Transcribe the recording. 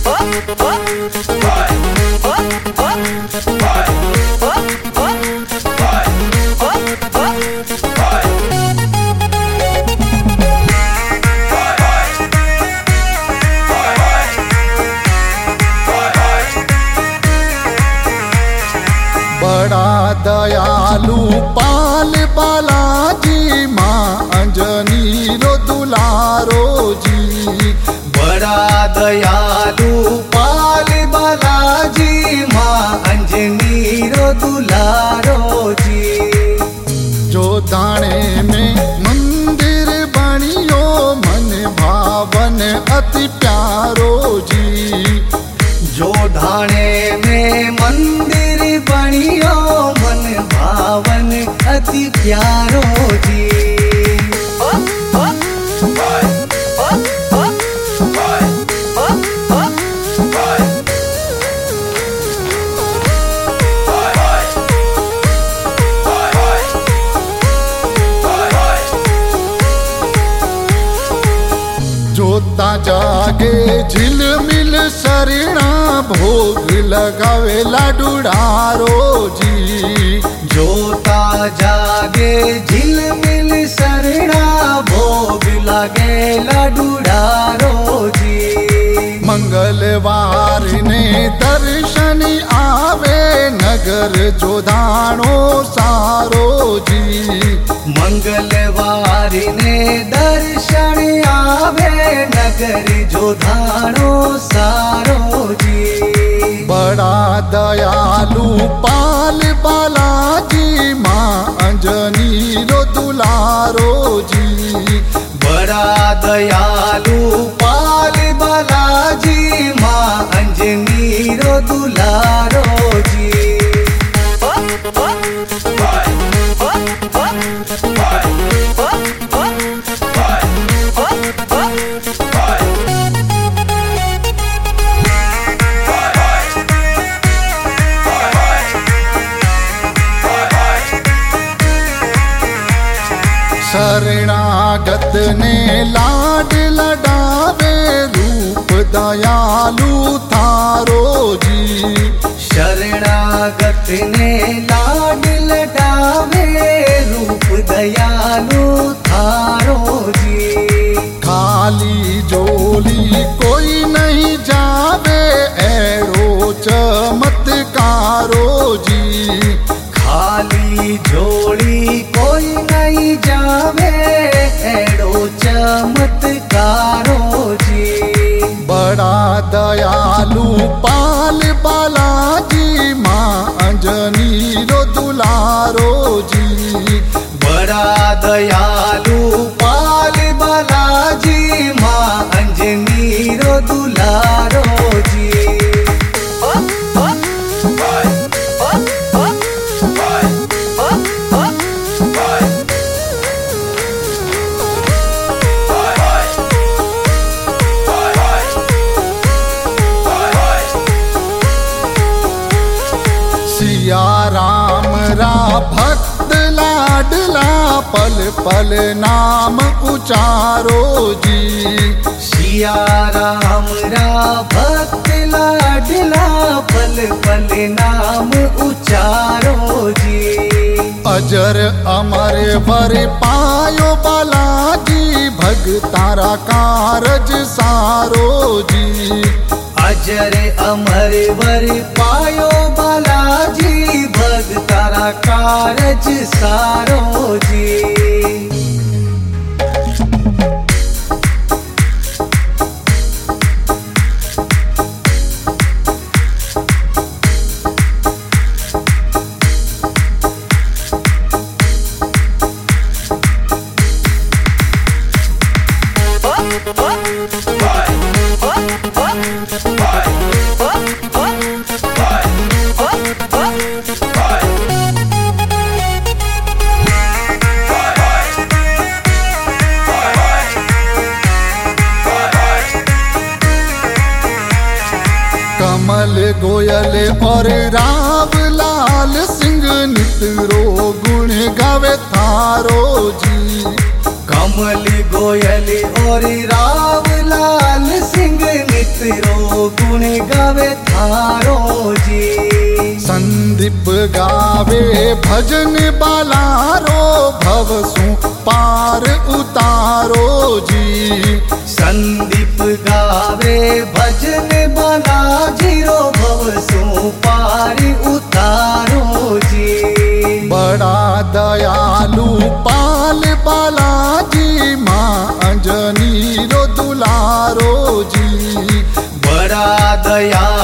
बड़ा दयालु पाल बालाजी माँ अंजनी रो दुलारो जी। बड़ा दयालु पाल बालाजी माँ अंजनी रो दुलारो जी। जो दाणे में मंदिर बनियो मन भावन अति प्यारो जी। जो धाणे में मंदिर बनियो मन भावन अति प्यारो जी। जोता जागे झिलमिल सरिणा भोग लगावे लाडूडारो जी। जोता जागे झिलमिल सरिणा भोग लगे लाडूडारो जी। मंगलवार ने दर्शन आवे नगर जोधाणो सारो जी। मंगलवार ने दर्शन आवे नगर जोधाणो सारो जी। बड़ा दयालु पाल बालाजी माँ अंजनी रो दुलारो जी। बड़ा दयालु पाल बालाजी माँ अंजनी रो दुलारो जी। शरणागत ने लाड लडावे रूप दयालु थारो जी। शरणागत ने लाड लडावे रूप दयालु थारो जी। खाली झोली कोई नहीं जावे ऐरो चमत्कारो जी। खाली झोली कोई नहीं जावे एड़ो चमत्कारो जी। बड़ा दयालु पाल बालाजी माँ अंजनी रो दुलारो जी। बड़ा दयालु पाल बालाजी माँ अंजनी रो दुलारो जी। सिया राम रा भक्त लाडला पल पल नाम उचारो जी। सिया राम रा भक्त लाडला पल पल नाम उचारो जी। अजर अमर वर पायो बालाजी भगतारा कारज सारो जी। अजर अमर वर पायो बालाजी भगतारा कारज सारो जी। कमल गोयल और राव लाल सिंह नितरो गुण गावे थारो जी। कमल गोयल और राव लाल सिंह नितरो गुण उतारो जी। संदीप गावे भजन बालारो भव सु पार उतारो जी। संदीप गावे भजन बालाजी रो भव सु पार उतारो जी। बड़ा दयालु पाल बालाजी माँ अंजनी रो दुलारो जी। बड़ा दया